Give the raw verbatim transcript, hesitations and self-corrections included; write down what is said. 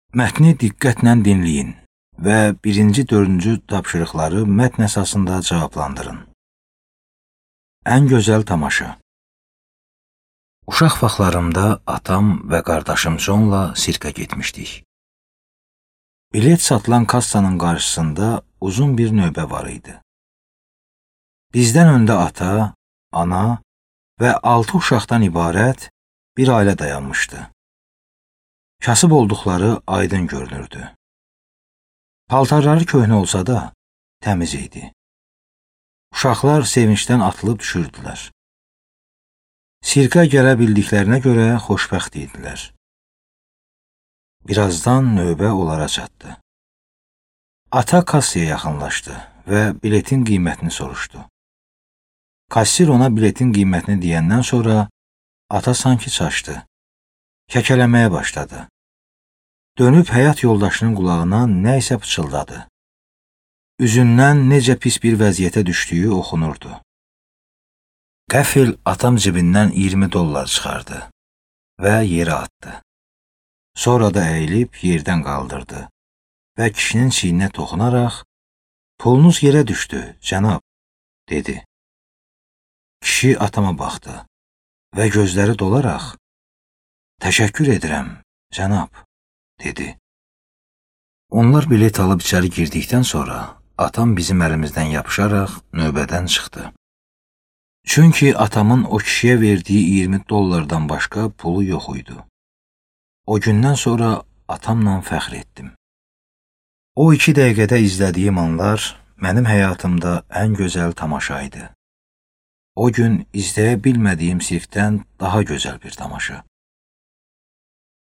Mətni diqqətlə dinləyin və birinci, dördüncü tapşırıqları mətn əsasında cavablandırın. Ən gözəl tamaşa. Uşaq vaxtlarımda atam və qardaşım Johnla sirkə getmişdik. Bilet satılan kassanın qarşısında uzun bir növbə var idi. Bizdən öndə ata, ana və altı uşaqdan ibarət bir ailə dayanmışdı. Kasıb olduqları aydın görünürdü. Paltarları köhnə olsa da təmiz idi. Uşaqlar sevincdən atılıb düşürdülər. Sirkə gələ bildiklərinə görə xoşbəxt idilər. Birazdan növbə onlara çatdı. Ata kassaya yaxınlaşdı və biletin qiymətini soruşdu. Kassir ona biletin qiymətini deyəndən sonra ata sanki çaşdı. Kəkələməyə başladı. Dönüb həyat yoldaşının qulağına nə isə pıçıldadı. Üzündən necə pis bir vəziyyətə düşdüyü oxunurdu. Qəfil atam cibindən iyirmi dollar çıxardı və yerə atdı. Sonra da əyilib yerdən qaldırdı və kişinin çiyninə toxunaraq "Pulunuz yerə düşdü, cənab," dedi. Kişi atama baxdı və gözləri dolaraq "Təşəkkür edirəm, cənab," dedi. Onlar bilet alıb içəri girdikdən sonra atam bizim əlimizdən yapışaraq növbədən çıxdı. Çünki atamın o kişiyə verdiyi iyirmi dollardan başqa pulu yox idi. O gündən sonra atamla fəxr etdim. O iki dəqiqədə izlədiyim anlar mənim həyatımda ən gözəl tamaşa idi. O gün izləyə bilmədiyim sirkdən daha gözəl bir tamaşa.